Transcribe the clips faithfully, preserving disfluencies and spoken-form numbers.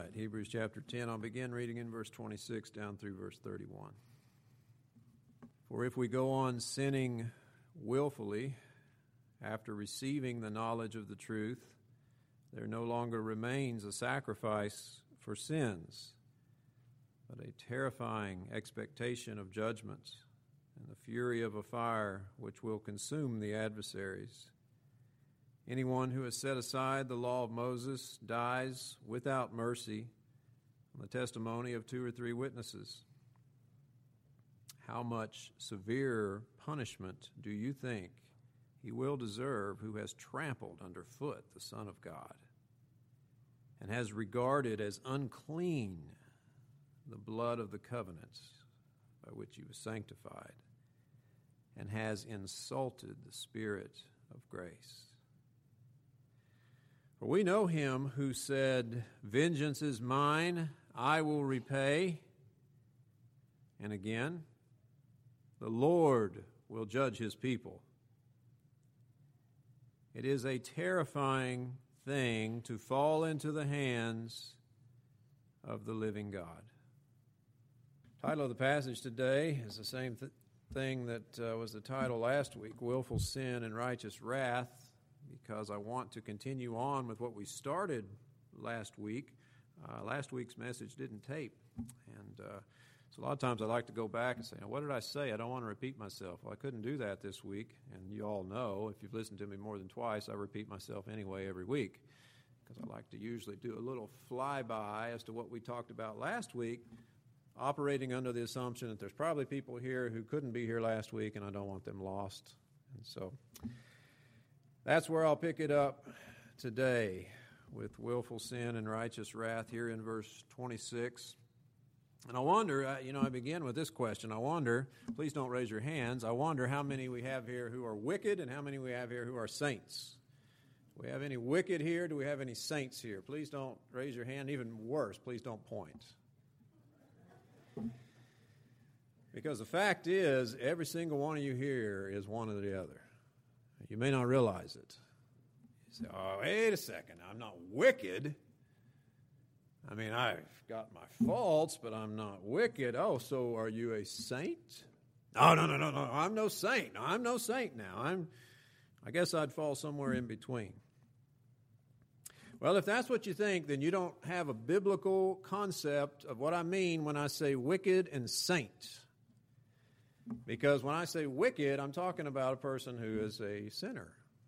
right, Hebrews chapter ten. I'll begin reading in verse twenty-six down through verse thirty-one. For if we go on sinning willfully after receiving the knowledge of the truth, there no longer remains a sacrifice for sins, but a terrifying expectation of judgment and the fury of a fire which will consume the adversaries. Anyone who has set aside the law of Moses dies without mercy on the testimony of two or three witnesses. How much severer punishment do you think he will deserve who has trampled underfoot the Son of God and has regarded as unclean the blood of the covenant by which he was sanctified and has insulted the Spirit of grace? For we know him who said, "Vengeance is mine, I will repay." And again, "The Lord will judge his people." It is a terrifying thing to fall into the hands of the living God. The title of the passage today is the same th- thing that uh, was the title last week, Willful Sin and Righteous Wrath, because I want to continue on with what we started last week. Uh, last week's message didn't tape, and uh, so a lot of times I like to go back and say, now, what did I say? I don't want to repeat myself. Well, I couldn't do that this week, and you all know, if you've listened to me more than twice, I repeat myself anyway every week, because I like to usually do a little flyby as to what we talked about last week, operating under the assumption that there's probably people here who couldn't be here last week, and I don't want them lost. And so that's where I'll pick it up today, with willful sin and righteous wrath here in verse twenty-six. And I wonder, you know, I begin with this question. I wonder, please don't raise your hands, I wonder how many we have here who are wicked and how many we have here who are saints. Do we have any wicked here? Do we have any saints here? Please don't raise your hand. Even worse, please don't point. Because the fact is, every single one of you here is one or the other. You may not realize it. You say, oh, wait a second, I'm not wicked. I mean, I've got my faults, but I'm not wicked. Oh, so are you a saint? No, no, no, no, no, I'm no saint. No, I'm no saint now. I'm, I guess I'd fall somewhere in between. Well, if that's what you think, then you don't have a biblical concept of what I mean when I say wicked and saint. Because when I say wicked, I'm talking about a person who is a sinner.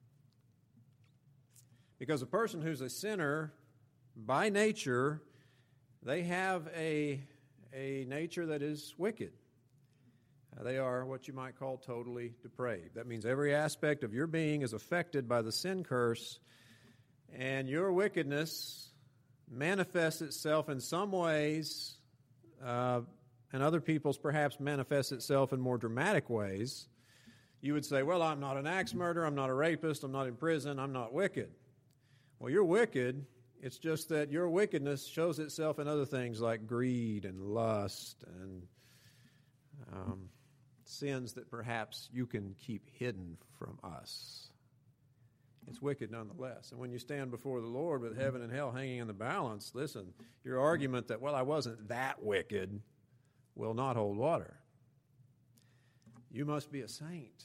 Because a person who's a sinner, by nature, they have a, a nature that is wicked. Uh, they are what you might call totally depraved. That means every aspect of your being is affected by the sin curse, and your wickedness manifests itself in some ways, uh, and other people's perhaps manifests itself in more dramatic ways. You would say, well, I'm not an axe murderer, I'm not a rapist, I'm not in prison, I'm not wicked. Well, you're wicked. It's just that your wickedness shows itself in other things like greed and lust and um, sins that perhaps you can keep hidden from us. It's wicked nonetheless. And when you stand before the Lord with heaven and hell hanging in the balance, listen, your argument that, well, I wasn't that wicked will not hold water. You must be a saint.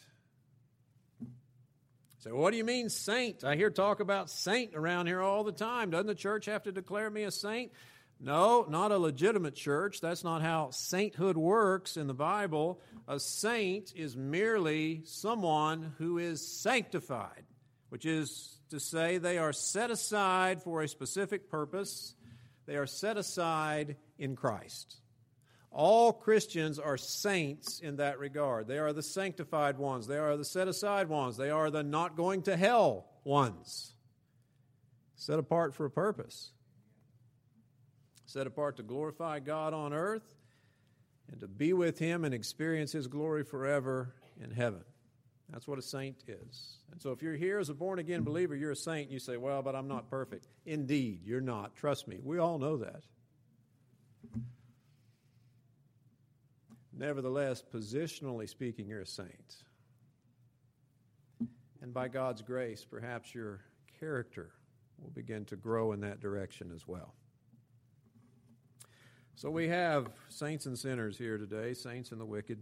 So what do you mean saint? I hear talk about saint around here all the time. Doesn't the church have to declare me a saint? No, not a legitimate church. That's not how sainthood works in the Bible. A saint is merely someone who is sanctified, which is to say they are set aside for a specific purpose. They are set aside in Christ. All Christians are saints in that regard. They are the sanctified ones. They are the set-aside ones. They are the not going to hell ones. Set apart for a purpose. Set apart to glorify God on earth and to be with Him and experience His glory forever in heaven. That's what a saint is. And so if you're here as a born-again believer, you're a saint, and you say, well, but I'm not perfect. Indeed, you're not. Trust me. We all know that. Nevertheless, positionally speaking, you're a saint. And by God's grace, perhaps your character will begin to grow in that direction as well. So we have saints and sinners here today, saints and the wicked.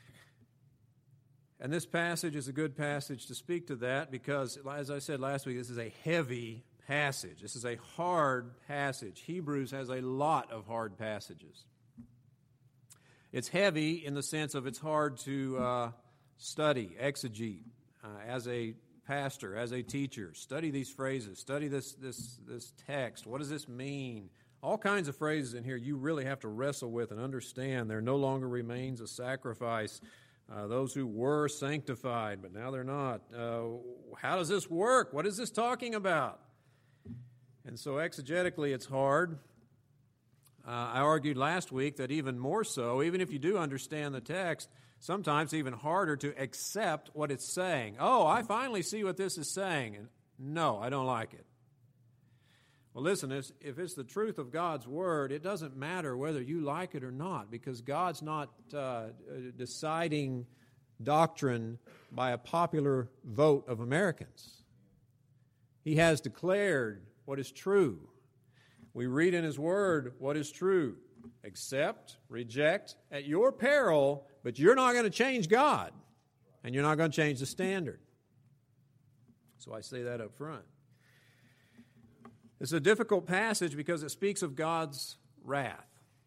And this passage is a good passage to speak to that because, as I said last week, this is a heavy passage. This is a hard passage. Hebrews has a lot of hard passages. It's heavy in the sense of it's hard to uh, study, exegete, uh, as a pastor, as a teacher. Study these phrases. Study this, this, this text. What does this mean? All kinds of phrases in here you really have to wrestle with and understand. There no longer remains a sacrifice. Uh, those who were sanctified, but now they're not. Uh, how does this work? What is this talking about? And so exegetically it's hard. Uh, I argued last week that even more so, even if you do understand the text, sometimes even harder to accept what it's saying. Oh, I finally see what this is saying. And no, I don't like it. Well, listen, if it's the truth of God's Word, it doesn't matter whether you like it or not, because God's not uh, deciding doctrine by a popular vote of Americans. He has declared what is true. We read in His Word what is true. Accept, reject, at your peril, but you're not going to change God, and you're not going to change the standard. So I say that up front. It's a difficult passage because it speaks of God's wrath.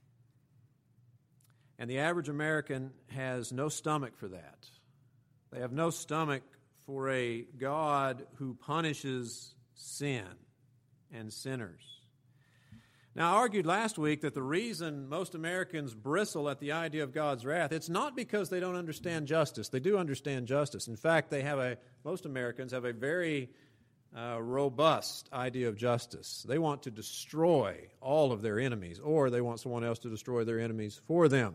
And the average American has no stomach for that. They have no stomach for a God who punishes sin and sinners. Now, I argued last week that the reason most Americans bristle at the idea of God's wrath, it's not because they don't understand justice. They do understand justice. In fact, they have a most Americans have a very Uh, robust idea of justice. They want to destroy all of their enemies, or they want someone else to destroy their enemies for them.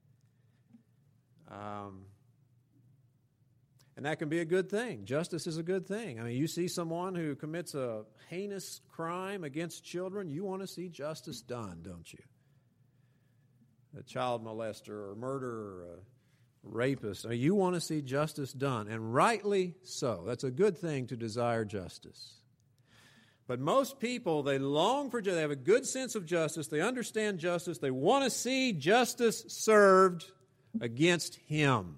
Um, and that can be a good thing. Justice is a good thing. I mean, you see someone who commits a heinous crime against children, you want to see justice done, don't you? A child molester or murderer or a rapist. I mean, you want to see justice done, and rightly so. That's a good thing to desire justice. But most people, they long for justice. They have a good sense of justice. They understand justice. They want to see justice served against him.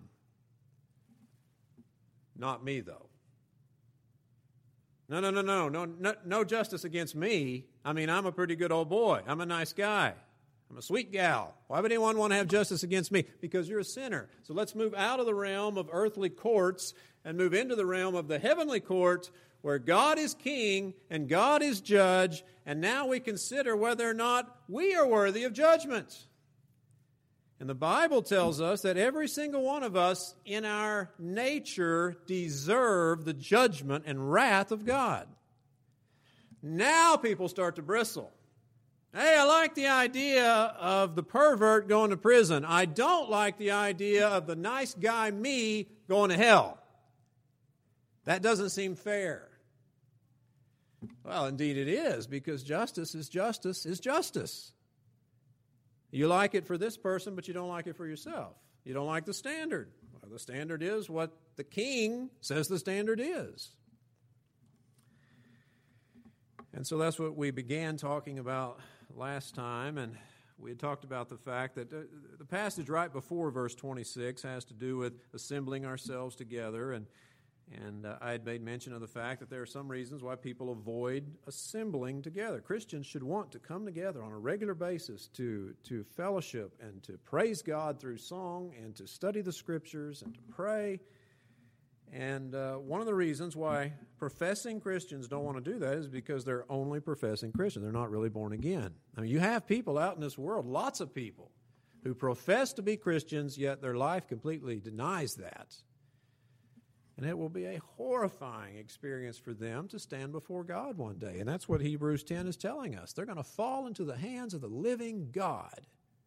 Not me, though. No, no, no, no, no, no, no justice against me. I mean, I'm a pretty good old boy. I'm a nice guy. I'm a sweet gal. Why would anyone want to have justice against me? Because you're a sinner. So let's move out of the realm of earthly courts and move into the realm of the heavenly court where God is king and God is judge, and now we consider whether or not we are worthy of judgment. And the Bible tells us that every single one of us in our nature deserve the judgment and wrath of God. Now people start to bristle. Hey, I like the idea of the pervert going to prison. I don't like the idea of the nice guy me going to hell. That doesn't seem fair. Well, indeed it is, because justice is justice is justice. You like it for this person, but you don't like it for yourself. You don't like the standard. Well, the standard is what the king says the standard is. And so that's what we began talking about last time, and we had talked about the fact that the passage right before verse twenty-six has to do with assembling ourselves together, and and uh, I had made mention of the fact that there are some reasons why people avoid assembling together. Christians should want to come together on a regular basis to, to fellowship and to praise God through song and to study the Scriptures and to pray. And uh, one of the reasons why professing Christians don't want to do that is because they're only professing Christians. They're not really born again. I mean, you have people out in this world, lots of people, who profess to be Christians, yet their life completely denies that. And it will be a horrifying experience for them to stand before God one day. And that's what Hebrews ten is telling us. They're going to fall into the hands of the living God.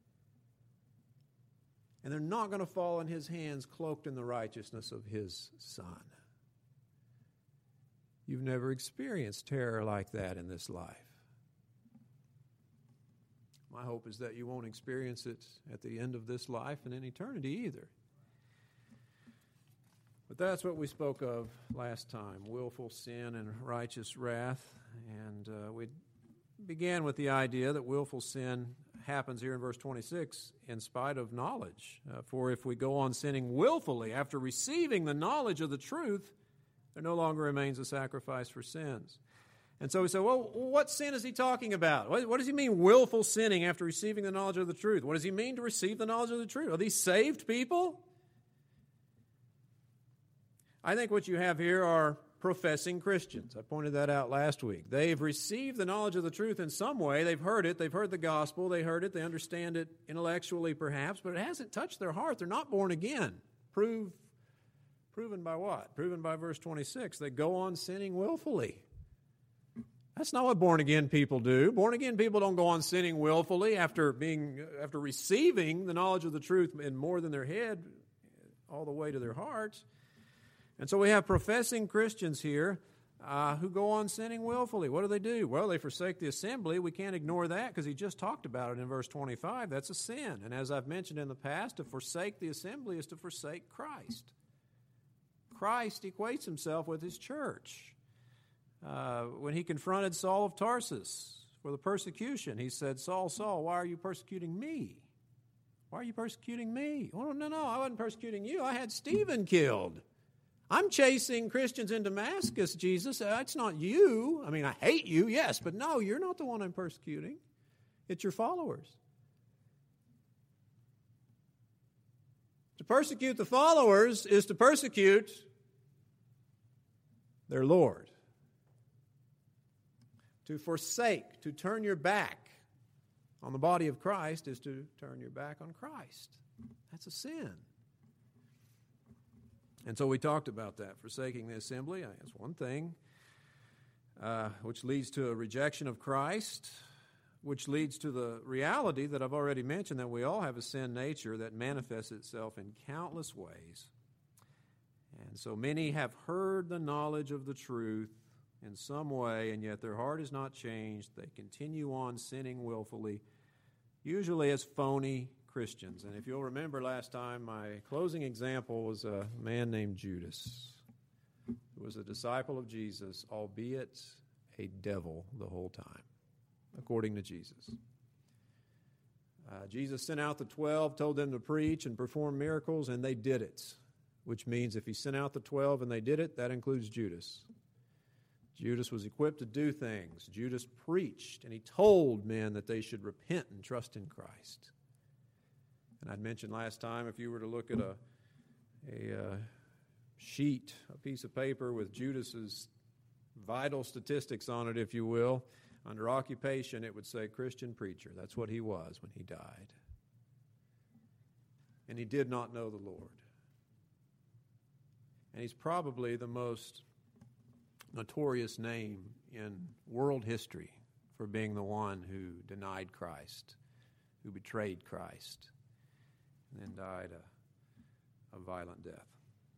And they're not going to fall in His hands cloaked in the righteousness of His Son. You've never experienced terror like that in this life. My hope is that you won't experience it at the end of this life and in eternity either. But that's what we spoke of last time, willful sin and righteous wrath. And uh, we began with the idea that willful sin happens here in verse twenty-six in spite of knowledge. Uh, for if we go on sinning willfully after receiving the knowledge of the truth, there no longer remains a sacrifice for sins. And so we say, well, what sin is he talking about? What, what does he mean, willful sinning after receiving the knowledge of the truth? What does he mean to receive the knowledge of the truth? Are these saved people? I think what you have here are professing Christians. I pointed that out last week. They've received the knowledge of the truth in some way. They've heard it. They've heard the gospel. They heard it. They understand it intellectually perhaps, but it hasn't touched their heart. They're not born again. Prove, proven by what? Proven by verse twenty-six. They go on sinning willfully. That's not what born-again people do. Born-again people don't go on sinning willfully after being, after receiving the knowledge of the truth in more than their head, all the way to their hearts. And so we have professing Christians here uh, who go on sinning willfully. What do they do? Well, they forsake the assembly. We can't ignore that because he just talked about it in verse twenty-five. That's a sin. And as I've mentioned in the past, to forsake the assembly is to forsake Christ. Christ equates himself with his church. Uh, when he confronted Saul of Tarsus for the persecution, he said, Saul, Saul, why are you persecuting me? Why are you persecuting me? Oh, no, no, I wasn't persecuting you. I had Stephen killed. I'm chasing Christians in Damascus, Jesus. It's not you. I mean, I hate you, yes, but no, you're not the one I'm persecuting. It's your followers. To persecute the followers is to persecute their Lord. To forsake, to turn your back on the body of Christ is to turn your back on Christ. That's a sin. And so we talked about that. Forsaking the assembly is one thing, uh, which leads to a rejection of Christ, which leads to the reality that I've already mentioned, that we all have a sin nature that manifests itself in countless ways. And so many have heard the knowledge of the truth in some way, and yet their heart is not changed. They continue on sinning willfully, usually as phony Christians. And if you'll remember last time, my closing example was a man named Judas, who was a disciple of Jesus, albeit a devil the whole time, according to Jesus. Uh, Jesus sent out the twelve, told them to preach and perform miracles, and they did it, which means if he sent out the twelve and they did it, that includes Judas. Judas was equipped to do things. Judas preached, and he told men that they should repent and trust in Christ. And I'd mentioned last time, if you were to look at a, a uh, sheet, a piece of paper with Judas's vital statistics on it, if you will, under occupation, it would say Christian preacher. That's what he was when he died. And he did not know the Lord. And he's probably the most notorious name in world history for being the one who denied Christ, who betrayed Christ, and then died a, a violent death.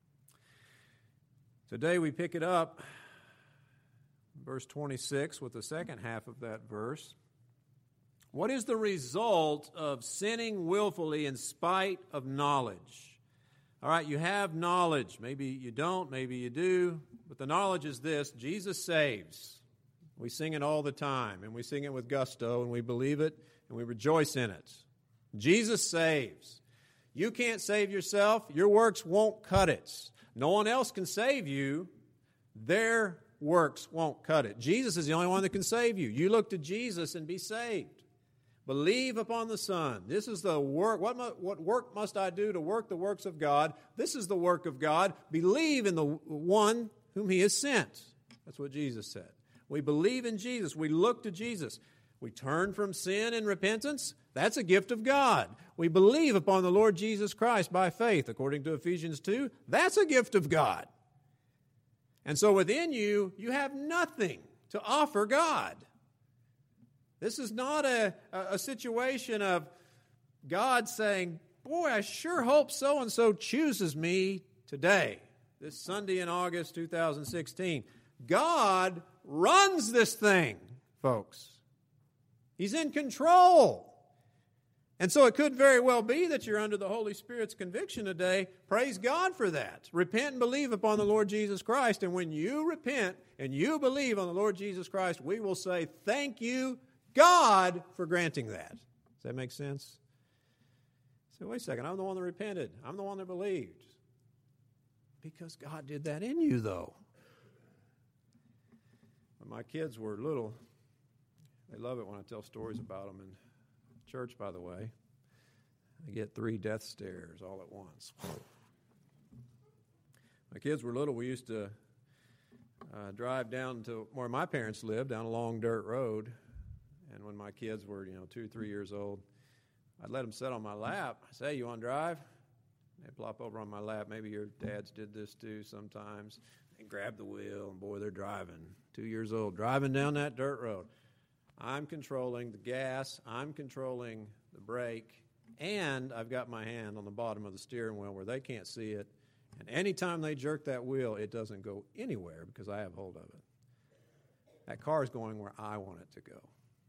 Today we pick it up, verse twenty-six, with the second half of that verse. What is the result of sinning willfully in spite of knowledge? All right, you have knowledge. Maybe you don't, maybe you do. But the knowledge is this: Jesus saves. We sing it all the time, and we sing it with gusto, and we believe it, and we rejoice in it. Jesus saves. You can't save yourself. Your works won't cut it. No one else can save you. Their works won't cut it. Jesus is the only one that can save you. You look to Jesus and be saved. Believe upon the Son. This is the work. What, mu- what work must I do to work the works of God? This is the work of God. Believe in the one whom he has sent. That's what Jesus said. We believe in Jesus. We look to Jesus. We turn from sin and repentance. That's a gift of God. We believe upon the Lord Jesus Christ by faith, according to Ephesians two. That's a gift of God. And so within you, you have nothing to offer God. This is not a, a situation of God saying, boy, I sure hope so-and-so chooses me today, this Sunday in August two thousand sixteen. God runs this thing, folks. He's in control. And so it could very well be that you're under the Holy Spirit's conviction today. Praise God for that. Repent and believe upon the Lord Jesus Christ. And when you repent and you believe on the Lord Jesus Christ, we will say, thank you, God, for granting that. that make sense? Say, wait a second, I'm the one that repented. I'm the one that believed. Because God did that in you, though. When my kids were little, they love it when I tell stories about them in church, by the way. I get three death stares all at once. My kids were little, we used to uh, drive down to where my parents lived, down a long dirt road. And when my kids were, you know, two, three years old, I'd let them sit on my lap. I say, you want to drive? They'd plop over on my lap. Maybe your dads did this too sometimes. And grab the wheel, and boy, they're driving. Two years old, driving down that dirt road. I'm controlling the gas. I'm controlling the brake. And I've got my hand on the bottom of the steering wheel where they can't see it. And anytime they jerk that wheel, it doesn't go anywhere because I have hold of it. That car is going where I want it to go.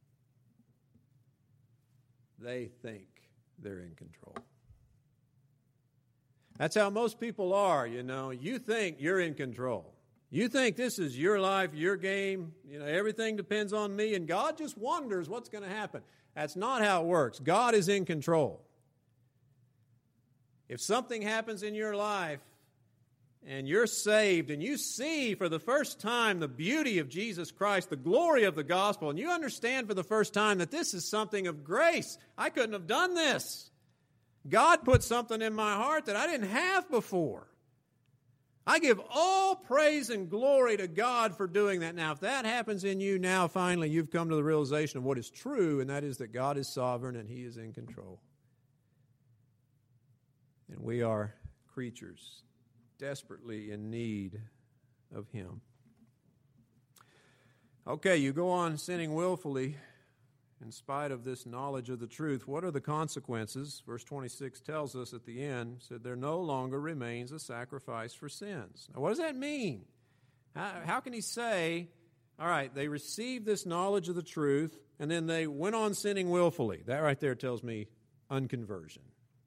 They think they're in control. That's how most people are, you know. You think you're in control. You think this is your life, your game. You know, everything depends on me, and God just wonders what's going to happen. That's not how it works. God is in control. If something happens in your life and you're saved and you see for the first time the beauty of Jesus Christ, the glory of the gospel, and you understand for the first time that this is something of grace. I couldn't have done this. God put something in my heart that I didn't have before. I give all praise and glory to God for doing that. Now, if that happens in you, now finally you've come to the realization of what is true, and that is that God is sovereign and He is in control. And we are creatures desperately in need of Him. Okay, you go on sinning willfully in spite of this knowledge of the truth. What are the consequences? Verse twenty-six tells us at the end, said, there no longer remains a sacrifice for sins. Now, what does that mean? How, how can he say, all right, they received this knowledge of the truth, and then they went on sinning willfully? That right there tells me unconversion.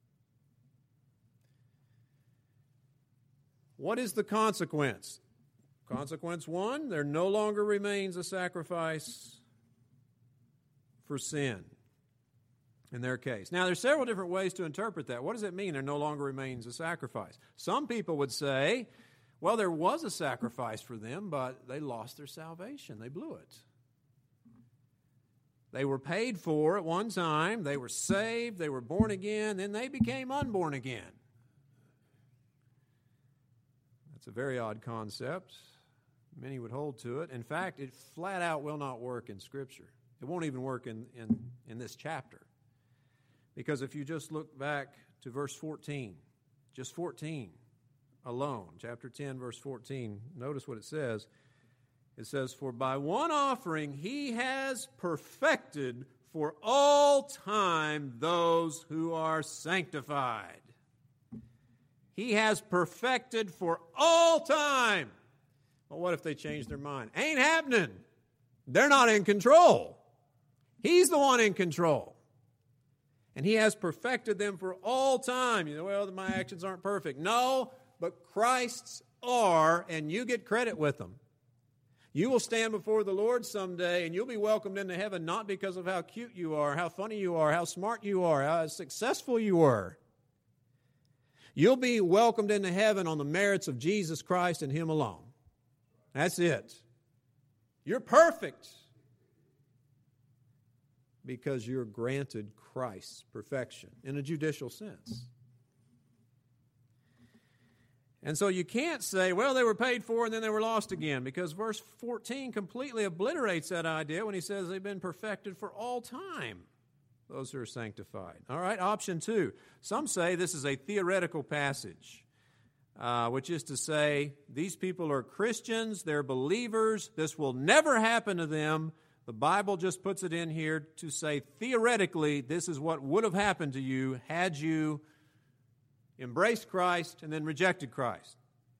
What is the consequence? Consequence one, there no longer remains a sacrifice for sin in their case. Now, there's several different ways to interpret that. What does it mean there no longer remains a sacrifice? Some people would say, well, there was a sacrifice for them, but they lost their salvation. They blew it. They were paid for at one time. They were saved. They were born again. Then they became unborn again. That's a very odd concept. Many would hold to it. In fact, it flat out will not work in Scripture. It won't even work in, in, in this chapter. Because if you just look back to verse fourteen, just fourteen alone, chapter ten, verse fourteen, notice what it says. It says, for by one offering he has perfected for all time those who are sanctified. He has perfected for all time. Well, what if they change their mind? Ain't happening. They're not in control. He's the one in control. And He has perfected them for all time. You know, well, my actions aren't perfect. No, but Christ's are, and you get credit with them. You will stand before the Lord someday, and you'll be welcomed into heaven not because of how cute you are, how funny you are, how smart you are, how successful you were. You'll be welcomed into heaven on the merits of Jesus Christ and Him alone. That's it. You're perfect because you're granted Christ's perfection in a judicial sense. And so you can't say, well, they were paid for and then they were lost again, because verse fourteen completely obliterates that idea when he says they've been perfected for all time, those who are sanctified. All right, option two. Some say this is a theoretical passage, uh, which is to say these people are Christians, they're believers, this will never happen to them. The Bible just puts it in here to say theoretically this is what would have happened to you had you embraced Christ and then rejected Christ.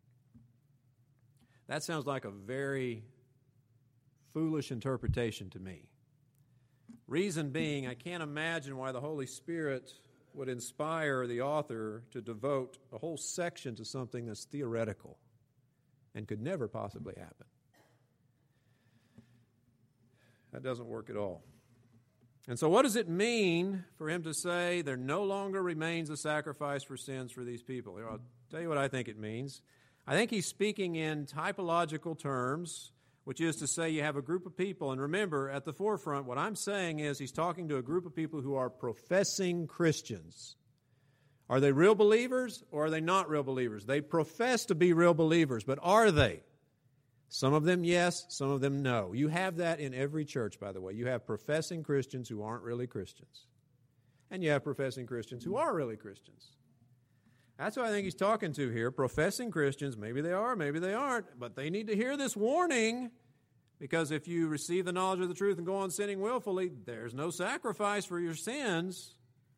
That sounds like a very foolish interpretation to me. Reason being, I can't imagine why the Holy Spirit would inspire the author to devote a whole section to something that's theoretical and could never possibly happen. That doesn't work at all. And so what does it mean for him to say there no longer remains a sacrifice for sins for these people? Here, I'll tell you what I think it means. I think he's speaking in typological terms, which is to say you have a group of people. And remember, at the forefront, what I'm saying is he's talking to a group of people who are professing Christians. Are they real believers or are they not real believers? They profess to be real believers, but are they? Some of them, yes. Some of them, no. You have that in every church, by the way. You have professing Christians who aren't really Christians. And you have professing Christians who are really Christians. That's what I think he's talking to here. Professing Christians, maybe they are, maybe they aren't, but they need to hear this warning, because if you receive the knowledge of the truth and go on sinning willfully, there's no sacrifice for your sins.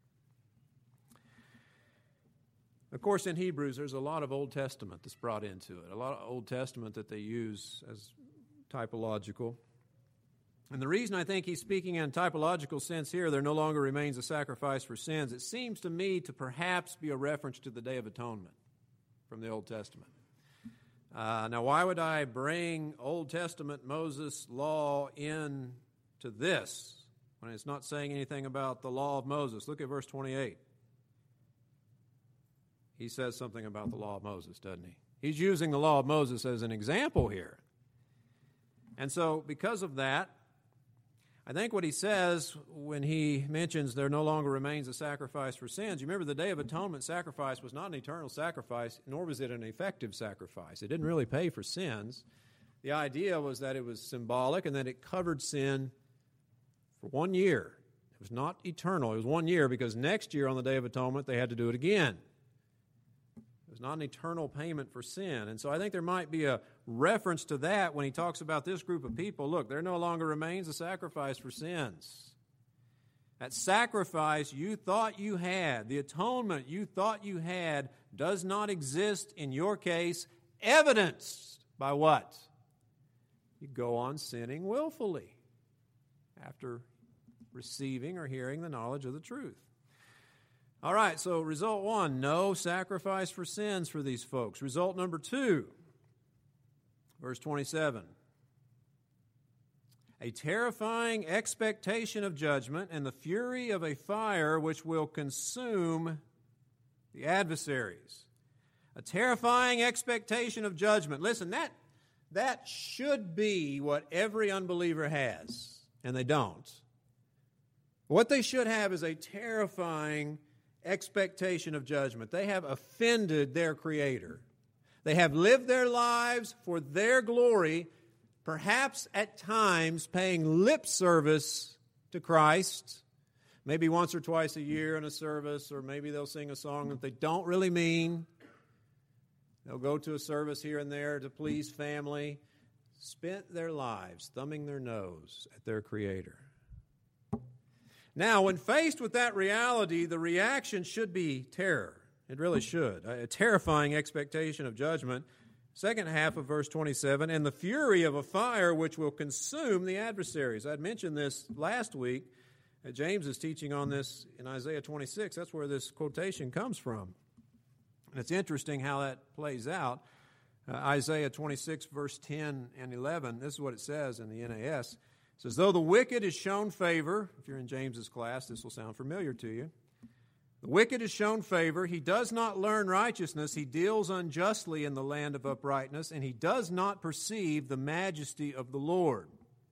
Of course, in Hebrews, there's a lot of Old Testament that's brought into it, a lot of Old Testament that they use as typological. And the reason I think he's speaking in a typological sense here, there no longer remains a sacrifice for sins, it seems to me to perhaps be a reference to the Day of Atonement from the Old Testament. Uh, now, why would I bring Old Testament Moses law into this when it's not saying anything about the law of Moses? Look at verse twenty-eight. He says something about the law of Moses, doesn't he? He's using the law of Moses as an example here. And so, because of that, I think what he says when he mentions there no longer remains a sacrifice for sins, you remember the Day of Atonement sacrifice was not an eternal sacrifice, nor was it an effective sacrifice. It didn't really pay for sins. The idea was that it was symbolic and that it covered sin for one year. It was not eternal. It was one year because next year on the Day of Atonement they had to do it again. It was not an eternal payment for sin. And so I think there might be a reference to that when he talks about this group of people. Look, there no longer remains a sacrifice for sins. That sacrifice you thought you had, the atonement you thought you had, does not exist in your case, evidenced by what? You go on sinning willfully after receiving or hearing the knowledge of the truth. All right, so result one, no sacrifice for sins for these folks. Result number two, verse twenty-seven. A terrifying expectation of judgment and the fury of a fire which will consume the adversaries. A terrifying expectation of judgment. Listen, that, that should be what every unbeliever has, and they don't. What they should have is a terrifying expectation of judgment. They have offended their Creator. They have lived their lives for their glory, perhaps at times paying lip service to Christ, maybe once or twice a year in a service, or maybe they'll sing a song that they don't really mean. They'll go to a service here and there to please family, spent their lives thumbing their nose at their Creator. Now, when faced with that reality, the reaction should be terror. It really should. A terrifying expectation of judgment. Second half of verse twenty-seven, and the fury of a fire which will consume the adversaries. I'd mentioned this last week. James is teaching on this in Isaiah twenty-six. That's where this quotation comes from. And it's interesting how that plays out. Uh, Isaiah twenty-six, verse ten and eleven, this is what it says in the N A S. It says, though the wicked is shown favor, if you're in James's class, this will sound familiar to you. The wicked is shown favor. He does not learn righteousness. He deals unjustly in the land of uprightness, and he does not perceive the majesty of the Lord.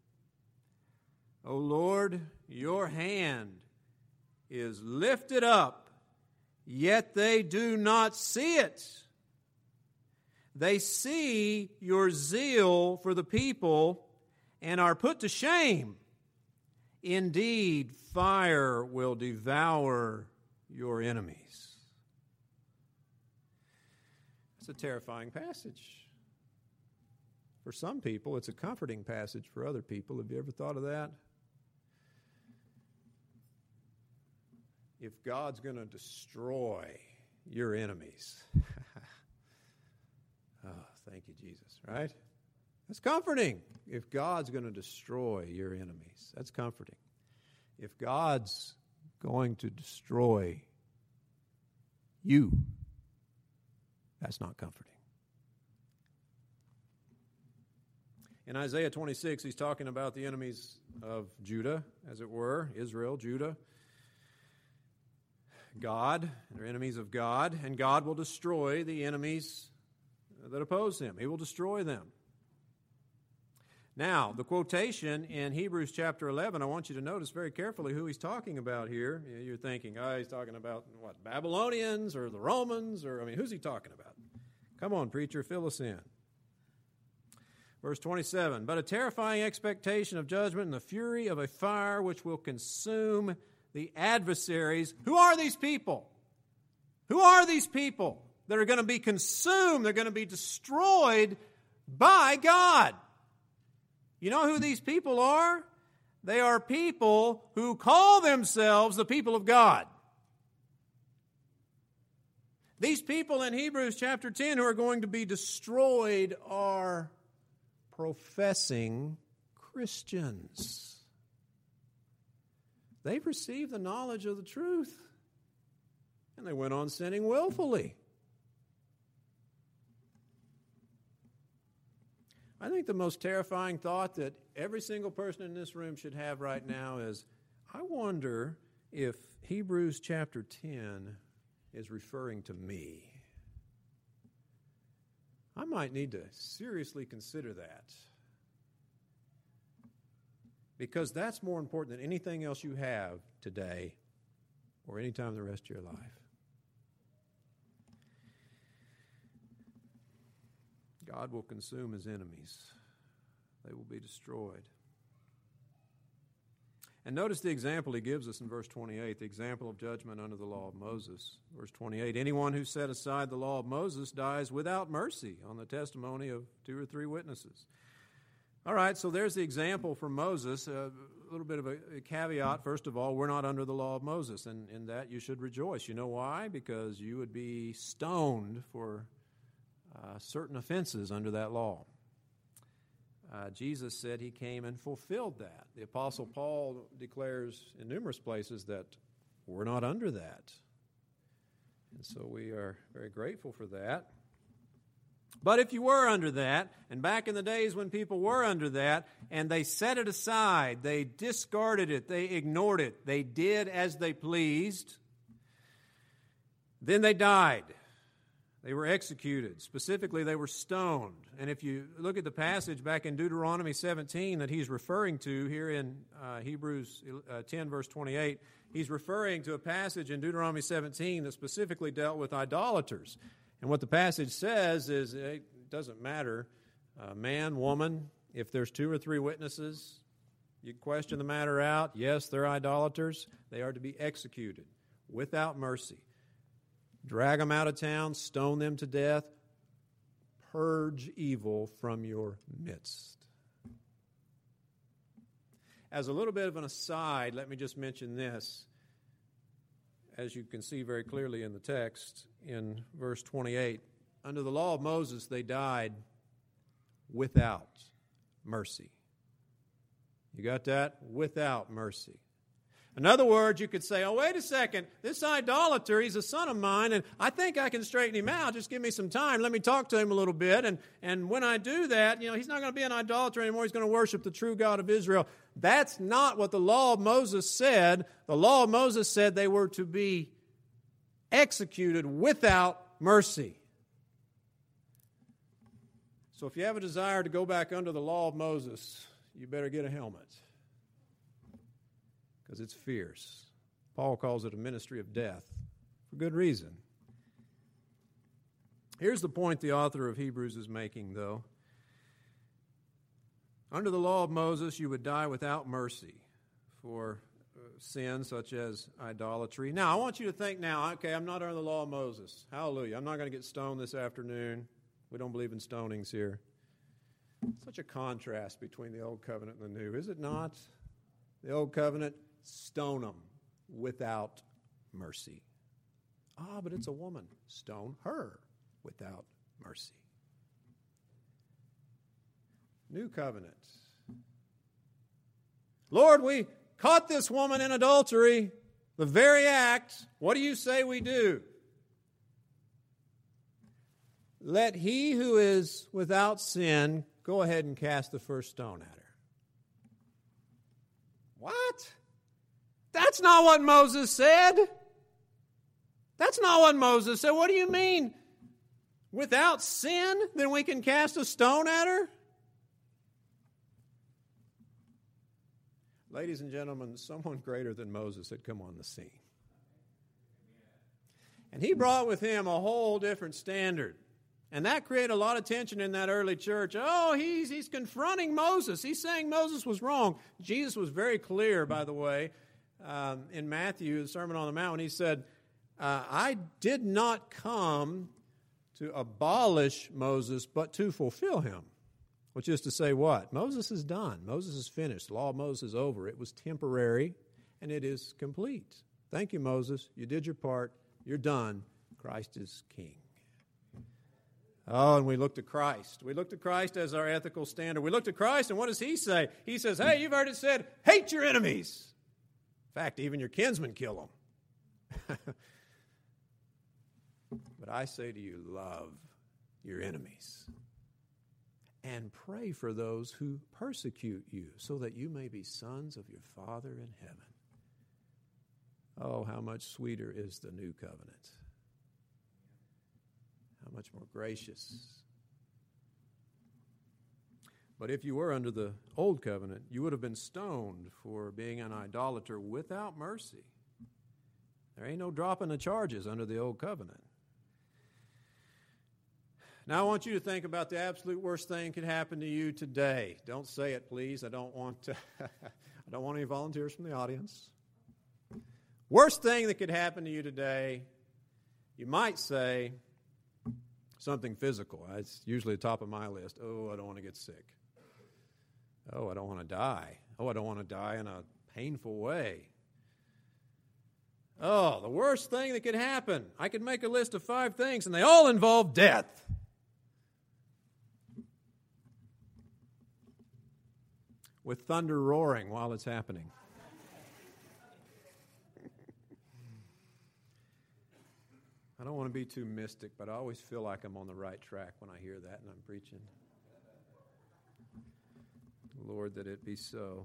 O Lord, your hand is lifted up, yet they do not see it. They see your zeal for the people and are put to shame. Indeed, fire will devour your enemies. It's a terrifying passage. For some people, it's a comforting passage. For other people, have you ever thought of that? If God's going to destroy your enemies. Oh, thank you, Jesus, right? That's comforting. If God's going to destroy your enemies, that's comforting. If God's going to destroy you, that's not comforting. In Isaiah twenty-six, he's talking about the enemies of Judah, as it were, Israel, Judah. God, they're enemies of God, and God will destroy the enemies that oppose him. He will destroy them. Now, the quotation in Hebrews chapter eleven, I want you to notice very carefully who he's talking about here. You're thinking, oh, he's talking about what, Babylonians or the Romans? Or, I mean, who's he talking about? Come on, preacher, fill us in. Verse twenty-seven, but a terrifying expectation of judgment and the fury of a fire which will consume the adversaries. Who are these people? Who are these people that are going to be consumed? They're going to be destroyed by God. You know who these people are? They are people who call themselves the people of God. These people in Hebrews chapter ten who are going to be destroyed are professing Christians. They've received the knowledge of the truth, and they went on sinning willfully. I think the most terrifying thought that every single person in this room should have right now is, I wonder if Hebrews chapter ten is referring to me. I might need to seriously consider that, because that's more important than anything else you have today or any time the rest of your life. God will consume his enemies. They will be destroyed. And notice the example he gives us in verse twenty-eight, the example of judgment under the law of Moses. Verse twenty-eight, anyone who set aside the law of Moses dies without mercy on the testimony of two or three witnesses. All right, so there's the example from Moses. Uh, a little bit of a, a caveat. First of all, we're not under the law of Moses, and in that you should rejoice. You know why? Because you would be stoned for uh, certain offenses under that law. Uh, Jesus said he came and fulfilled that. The Apostle Paul declares in numerous places that we're not under that. And so we are very grateful for that. But if you were under that, and back in the days when people were under that, and they set it aside, they discarded it, they ignored it, they did as they pleased, then they died. They were executed. Specifically, they were stoned. And if you look at the passage back in Deuteronomy seventeen that he's referring to here in uh, Hebrews uh, ten, verse twenty-eight, he's referring to a passage in Deuteronomy seventeen that specifically dealt with idolaters. And what the passage says is it doesn't matter, uh, man, woman, if there's two or three witnesses, you question the matter out. Yes, they're idolaters. They are to be executed without mercy. Drag them out of town, stone them to death, purge evil from your midst. As a little bit of an aside, let me just mention this. As you can see very clearly in the text, in verse twenty-eight, under the law of Moses, they died without mercy. You got that? Without mercy. In other words, you could say, oh, wait a second, this idolater, he's a son of mine, and I think I can straighten him out. Just give me some time. Let me talk to him a little bit. And, and when I do that, you know, he's not going to be an idolater anymore. He's going to worship the true God of Israel. That's not what the law of Moses said. The law of Moses said they were to be executed without mercy. So if you have a desire to go back under the law of Moses, you better get a helmet, because it's fierce. Paul calls it a ministry of death for good reason. Here's the point the author of Hebrews is making, though. Under the law of Moses, you would die without mercy for uh, sins such as idolatry. Now, I want you to think now, okay, I'm not under the law of Moses. Hallelujah. I'm not going to get stoned this afternoon. We don't believe in stonings here. Such a contrast between the Old Covenant and the New, is it not? The Old Covenant, stone them without mercy. Ah, but it's a woman. Stone her without mercy. New Covenant. Lord, we caught this woman in adultery, the very act. What do you say we do? Let he who is without sin go ahead and cast the first stone at her. What? That's not what Moses said. That's not what Moses said. What do you mean? Without sin, then we can cast a stone at her? Ladies and gentlemen, someone greater than Moses had come on the scene. And he brought with him a whole different standard. And that created a lot of tension in that early church. Oh, he's, he's confronting Moses. He's saying Moses was wrong. Jesus was very clear, by the way, um, in Matthew, the Sermon on the Mount, when he said, uh, I did not come to abolish Moses, but to fulfill him. Which is to say what? Moses is done. Moses is finished. The law of Moses is over. It was temporary, and it is complete. Thank you, Moses. You did your part. You're done. Christ is king. Oh, and we look to Christ. We look to Christ as our ethical standard. We look to Christ, and what does he say? He says, hey, you've heard it said, hate your enemies. In fact, even your kinsmen kill them. But I say to you, love your enemies. And pray for those who persecute you, so that you may be sons of your Father in heaven. Oh, how much sweeter is the new covenant. How much more gracious. But if you were under the old covenant, you would have been stoned for being an idolater without mercy. There ain't no dropping the charges under the old covenant. Now I want you to think about the absolute worst thing that could happen to you today. Don't say it, please. I don't want to, I don't want any volunteers from the audience. Worst thing that could happen to you today, you might say something physical. It's usually the top of my list. Oh, I don't want to get sick. Oh, I don't want to die. Oh, I don't want to die in a painful way. Oh, the worst thing that could happen. I could make a list of five things, and they all involve death. With thunder roaring while it's happening. I don't want to be too mystic, but I always feel like I'm on the right track when I hear that and I'm preaching. Lord, that it be so.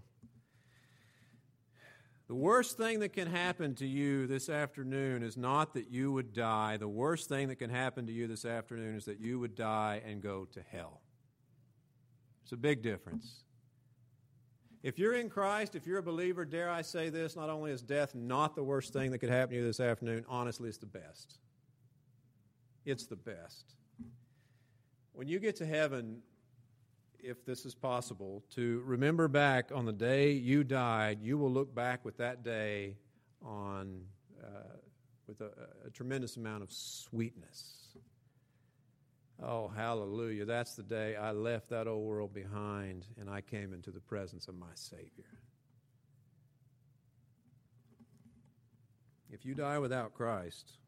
The worst thing that can happen to you this afternoon is not that you would die. The worst thing that can happen to you this afternoon is that you would die and go to hell. It's a big difference. If you're in Christ, if you're a believer, dare I say this, not only is death not the worst thing that could happen to you this afternoon, honestly, it's the best. It's the best. When you get to heaven, if this is possible, to remember back on the day you died, you will look back with that day on uh, with a, a tremendous amount of sweetness. Oh, hallelujah. That's the day I left that old world behind and I came into the presence of my Savior. If you die without Christ,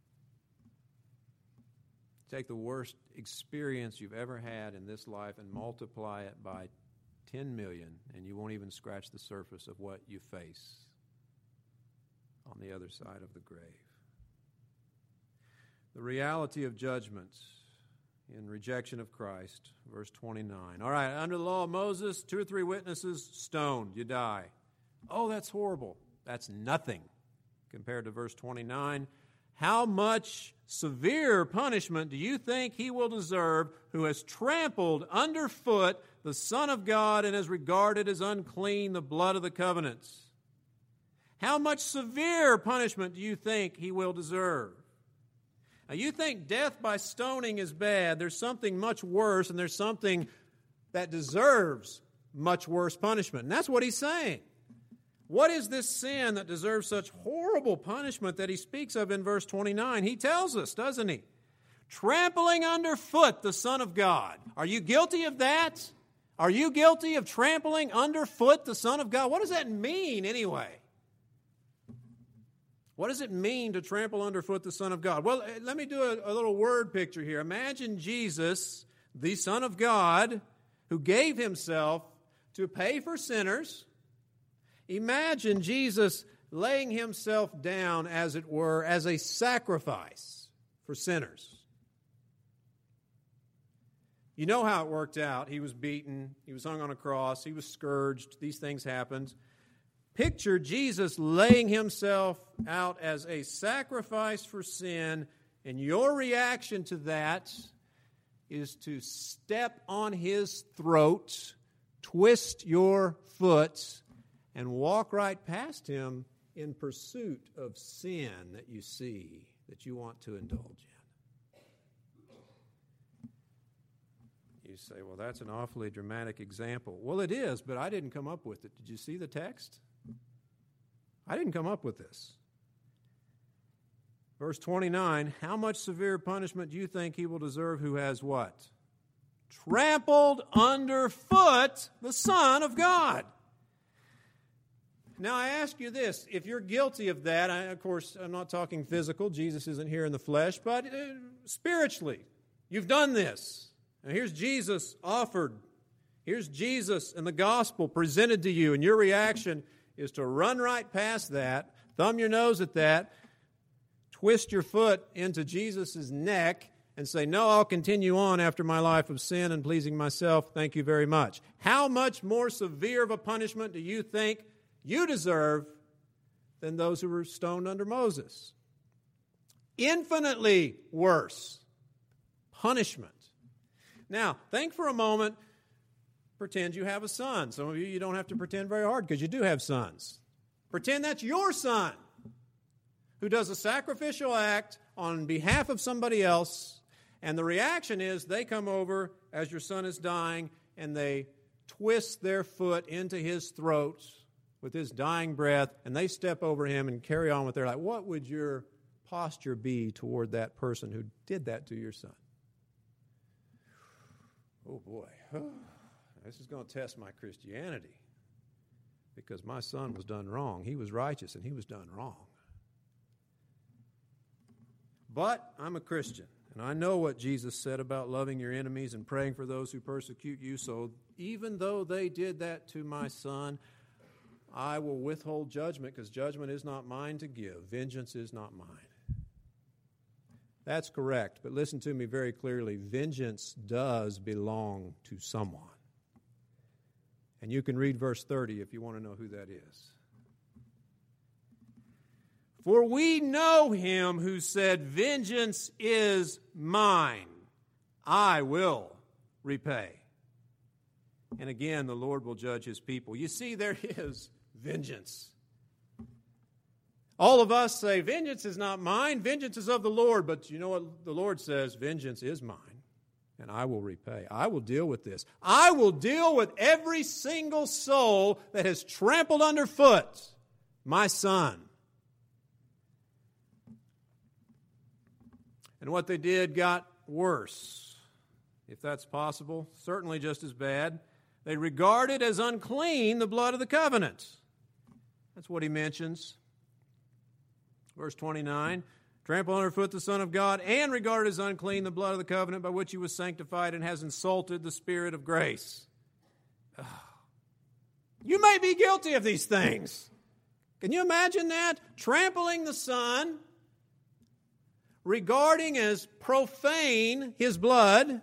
take the worst experience you've ever had in this life and multiply it by ten million, and you won't even scratch the surface of what you face on the other side of the grave. The reality of judgment in rejection of Christ, verse twenty-nine. All right, under the law of Moses, two or three witnesses, stoned, you die. Oh, that's horrible. That's nothing compared to verse twenty-nine. How much severe punishment do you think he will deserve who has trampled underfoot the Son of God and has regarded as unclean the blood of the covenants? How much severe punishment do you think he will deserve? Now, you think death by stoning is bad. There's something much worse, and there's something that deserves much worse punishment. And that's what he's saying. What is this sin that deserves such horrible punishment that he speaks of in verse twenty-nine? He tells us, doesn't he? Trampling underfoot the Son of God. Are you guilty of that? Are you guilty of trampling underfoot the Son of God? What does that mean anyway? What does it mean to trample underfoot the Son of God? Well, let me do a, a little word picture here. Imagine Jesus, the Son of God, who gave himself to pay for sinners. Imagine Jesus laying himself down, as it were, as a sacrifice for sinners. You know how it worked out. He was beaten. He was hung on a cross. He was scourged. These things happened. Picture Jesus laying himself out as a sacrifice for sin, and your reaction to that is to step on his throat, twist your foot, and walk right past him in pursuit of sin that you see, that you want to indulge in. You say, well, that's an awfully dramatic example. Well, it is, but I didn't come up with it. Did you see the text? I didn't come up with this. Verse twenty-nine, how much severe punishment do you think he will deserve who has what? Trampled underfoot the Son of God. Now, I ask you this. If you're guilty of that, I, of course, I'm not talking physical. Jesus isn't here in the flesh, but uh, spiritually, you've done this. Now, here's Jesus offered. Here's Jesus and the gospel presented to you, and your reaction is to run right past that, thumb your nose at that, twist your foot into Jesus' neck, and say, no, I'll continue on after my life of sin and pleasing myself. Thank you very much. How much more severe of a punishment do you think you deserve than those who were stoned under Moses? Infinitely worse punishment. Now, think for a moment, pretend you have a son. Some of you, you don't have to pretend very hard because you do have sons. Pretend that's your son who does a sacrificial act on behalf of somebody else, and the reaction is they come over as your son is dying and they twist their foot into his throat with his dying breath, and they step over him and carry on with their life. What would your posture be toward that person who did that to your son? Oh, boy. This is going to test my Christianity because my son was done wrong. He was righteous, and he was done wrong. But I'm a Christian, and I know what Jesus said about loving your enemies and praying for those who persecute you. So even though they did that to my son, I will withhold judgment because judgment is not mine to give. Vengeance is not mine. That's correct, but listen to me very clearly. Vengeance does belong to someone. And you can read verse thirty if you want to know who that is. For we know him who said, vengeance is mine, I will repay. And again, the Lord will judge his people. You see, there is vengeance. All of us say, vengeance is not mine, vengeance is of the Lord. But you know what the Lord says? Vengeance is mine, and I will repay. I will deal with this. I will deal with every single soul that has trampled underfoot my son. And what they did got worse, if that's possible, certainly just as bad. They regarded as unclean the blood of the covenant. That's what he mentions. Verse twenty-nine, trample underfoot the Son of God and regard as unclean the blood of the covenant by which he was sanctified and has insulted the Spirit of grace. Ugh. You may be guilty of these things. Can you imagine that? Trampling the Son, regarding as profane his blood,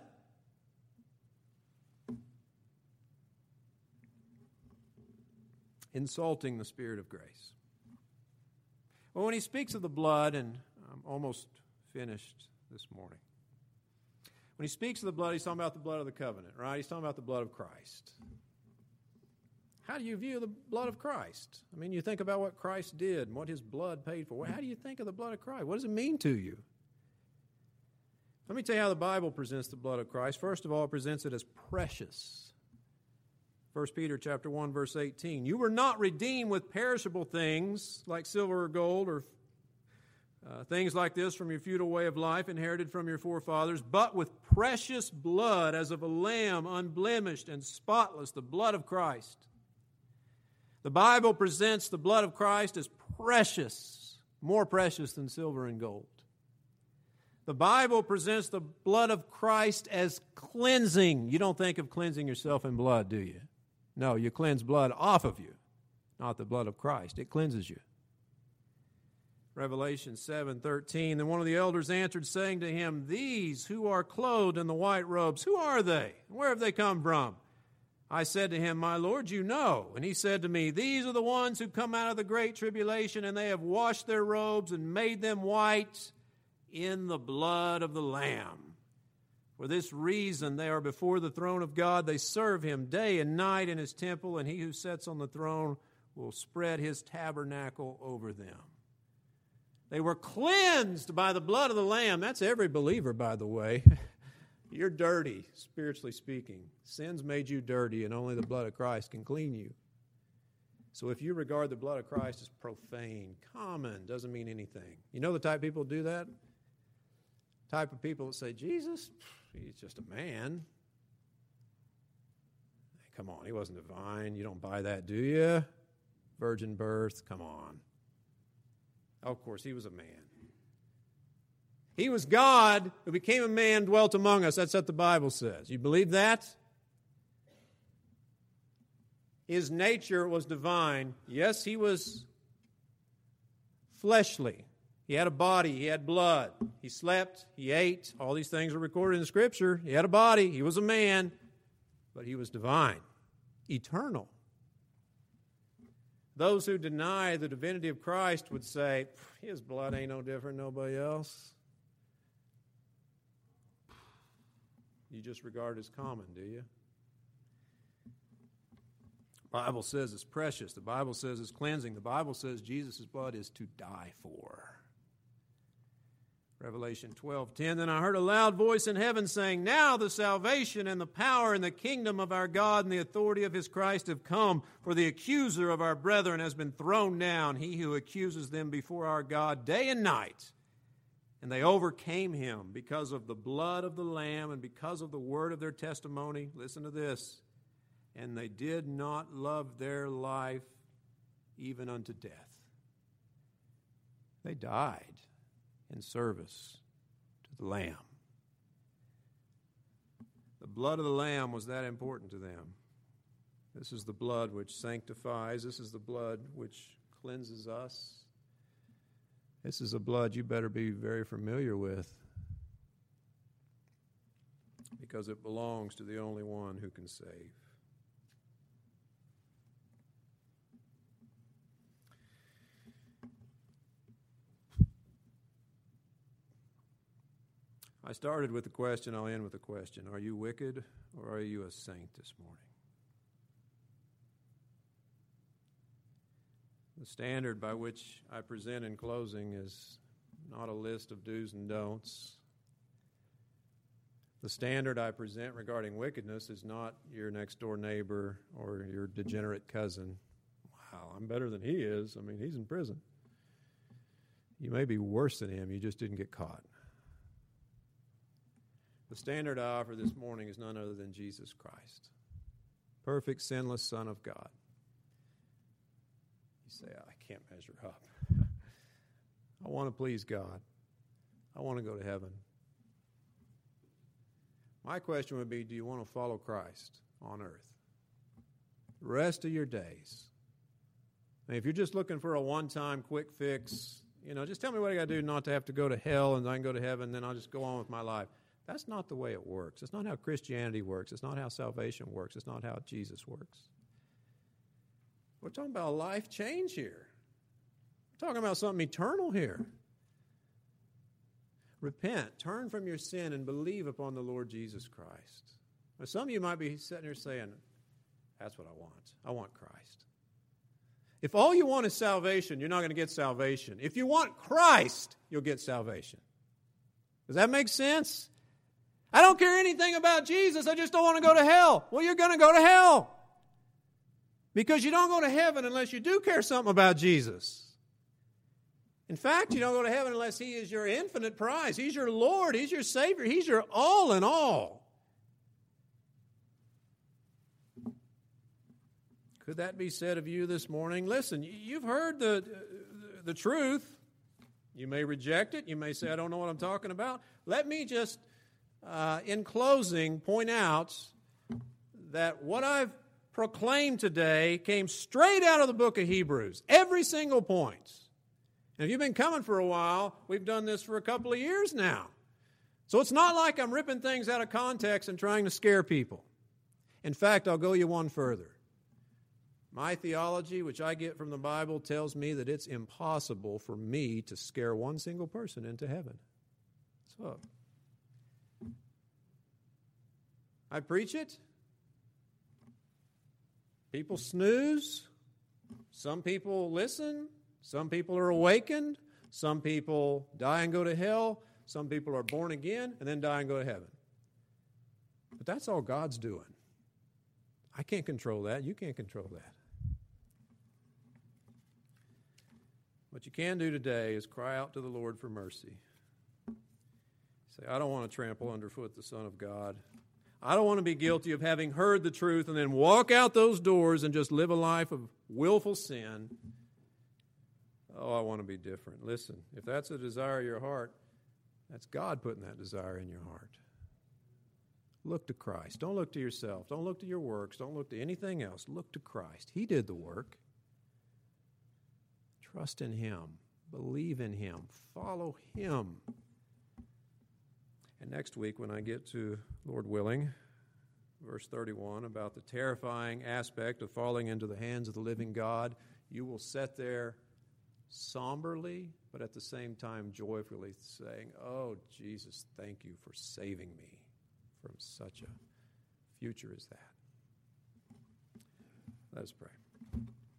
insulting the Spirit of grace. Well, when he speaks of the blood, and I'm almost finished this morning. When he speaks of the blood, he's talking about the blood of the covenant, right? He's talking about the blood of Christ. How do you view the blood of Christ? I mean, you think about what Christ did and what his blood paid for. How do you think of the blood of Christ? What does it mean to you? Let me tell you how the Bible presents the blood of Christ. First of all, it presents it as precious. First Peter chapter one, verse eighteen. You were not redeemed with perishable things like silver or gold or uh, things like this from your futile way of life inherited from your forefathers, but with precious blood as of a lamb, unblemished and spotless, the blood of Christ. The Bible presents the blood of Christ as precious, more precious than silver and gold. The Bible presents the blood of Christ as cleansing. You don't think of cleansing yourself in blood, do you? No, you cleanse blood off of you, not the blood of Christ. It cleanses you. Revelation seven thirteen, then one of the elders answered, saying to him, these who are clothed in the white robes, who are they? Where have they come from? I said to him, my Lord, you know. And he said to me, these are the ones who come out of the great tribulation, and they have washed their robes and made them white in the blood of the Lamb. For this reason they are before the throne of God. They serve him day and night in his temple, and he who sits on the throne will spread his tabernacle over them. They were cleansed by the blood of the Lamb. That's every believer, by the way. You're dirty, spiritually speaking. Sin's made you dirty, and only the blood of Christ can clean you. So if you regard the blood of Christ as profane, common, doesn't mean anything. You know the type of people who do that? Type of people that say, Jesus, he's just a man. Come on, he wasn't divine. You don't buy that, do you? Virgin birth, come on. Oh, of course, he was a man. He was God who became a man, dwelt among us. That's what the Bible says. You believe that? His nature was divine. Yes, he was fleshly. He had a body. He had blood. He slept. He ate. All these things are recorded in the Scripture. He had a body. He was a man. But he was divine, eternal. Those who deny the divinity of Christ would say, his blood ain't no different than nobody else. You just regard it as common, do you? The Bible says it's precious. The Bible says it's cleansing. The Bible says Jesus' blood is to die for. Revelation twelve ten, then I heard a loud voice in heaven saying, now the salvation and the power and the kingdom of our God and the authority of his Christ have come, for the accuser of our brethren has been thrown down, he who accuses them before our God day and night. And they overcame him because of the blood of the Lamb and because of the word of their testimony. Listen to this. And they did not love their life even unto death. They died in service to the Lamb. The blood of the Lamb was that important to them. This is the blood which sanctifies. This is the blood which cleanses us. This is a blood you better be very familiar with, because it belongs to the only one who can save. I started with the question, I'll end with the question. Are you wicked or are you a saint this morning? The standard by which I present in closing is not a list of do's and don'ts. The standard I present regarding wickedness is not your next door neighbor or your degenerate cousin. Wow, I'm better than he is. I mean, he's in prison. You may be worse than him, you just didn't get caught. The standard I offer this morning is none other than Jesus Christ, perfect, sinless Son of God. You say, I can't measure up. I want to please God. I want to go to heaven. My question would be, do you want to follow Christ on earth the rest of your days? I mean, if you're just looking for a one-time quick fix, you know, just tell me what I got to do not to have to go to hell and I can go to heaven, then I'll just go on with my life. That's not the way it works. It's not how Christianity works. It's not how salvation works. It's not how Jesus works. We're talking about a life change here. We're talking about something eternal here. Repent, turn from your sin, and believe upon the Lord Jesus Christ. Now, some of you might be sitting there saying, that's what I want. I want Christ. If all you want is salvation, you're not going to get salvation. If you want Christ, you'll get salvation. Does that make sense? I don't care anything about Jesus. I just don't want to go to hell. Well, you're going to go to hell. Because you don't go to heaven unless you do care something about Jesus. In fact, you don't go to heaven unless he is your infinite prize. He's your Lord. He's your Savior. He's your all in all. Could that be said of you this morning? Listen, you've heard the, the truth. You may reject it. You may say, I don't know what I'm talking about. Let me just, uh, in closing, point out that what I've proclaimed today came straight out of the book of Hebrews. Every single point. And if you've been coming for a while, we've done this for a couple of years now. So it's not like I'm ripping things out of context and trying to scare people. In fact, I'll go you one further. My theology, which I get from the Bible, tells me that it's impossible for me to scare one single person into heaven. So, I preach it. People snooze. Some people listen. Some people are awakened. Some people die and go to hell. Some people are born again and then die and go to heaven. But that's all God's doing. I can't control that. You can't control that. What you can do today is cry out to the Lord for mercy. Say, I don't want to trample underfoot the Son of God. I don't want to be guilty of having heard the truth and then walk out those doors and just live a life of willful sin. Oh, I want to be different. Listen, if that's a desire of your heart, that's God putting that desire in your heart. Look to Christ. Don't look to yourself. Don't look to your works. Don't look to anything else. Look to Christ. He did the work. Trust in Him. Believe in Him. Follow Him. And next week, when I get to, Lord willing, verse thirty-one, about the terrifying aspect of falling into the hands of the living God, you will sit there somberly, but at the same time joyfully saying, oh, Jesus, thank you for saving me from such a future as that. Let us pray.